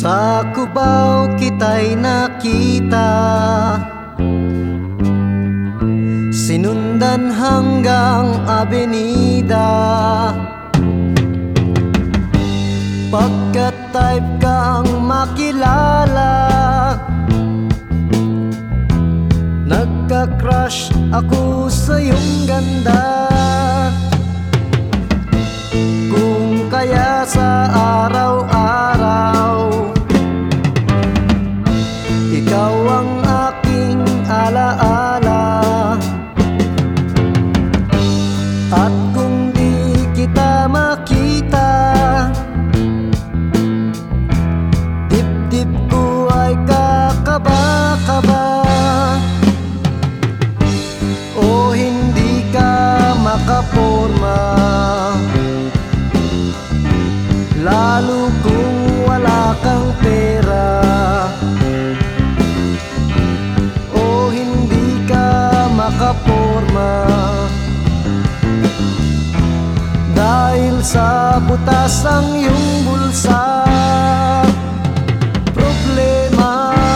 Sa Cubao kita'y nakita, sinundan hanggang Avenida. Pagka-type kang makilala, nagka-crush ako sa iyong ganda. Kung kaya sa araw-araw, ikaw ang aking alaala. At kung di kita makita, dibdib ko ay kakaba-kaba. O hindi ka makaporma, lalo kung wala kang pera. O hindi ka makaporma, dahil sa butas ang iyong bulsa. Problema.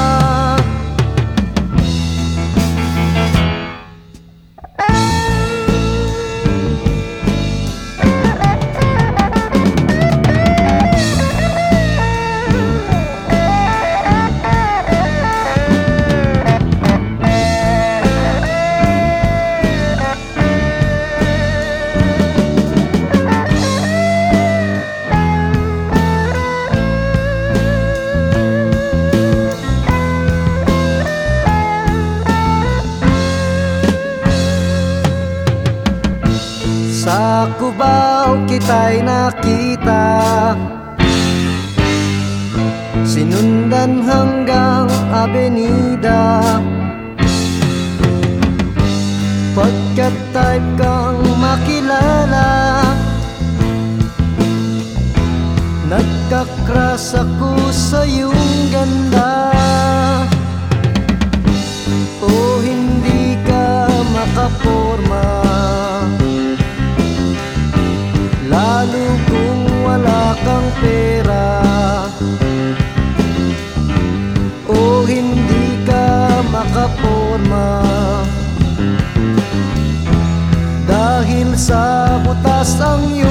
Sa Cubao kita'y nakita, sinundan hanggang Avenida. Pagka-type kang makilala, nagka-crush ako sa iyong ganda. O hindi ka makaporma, lalo kung wala kang pera. O hindi ka makaporma, dahil sa butas ang iyong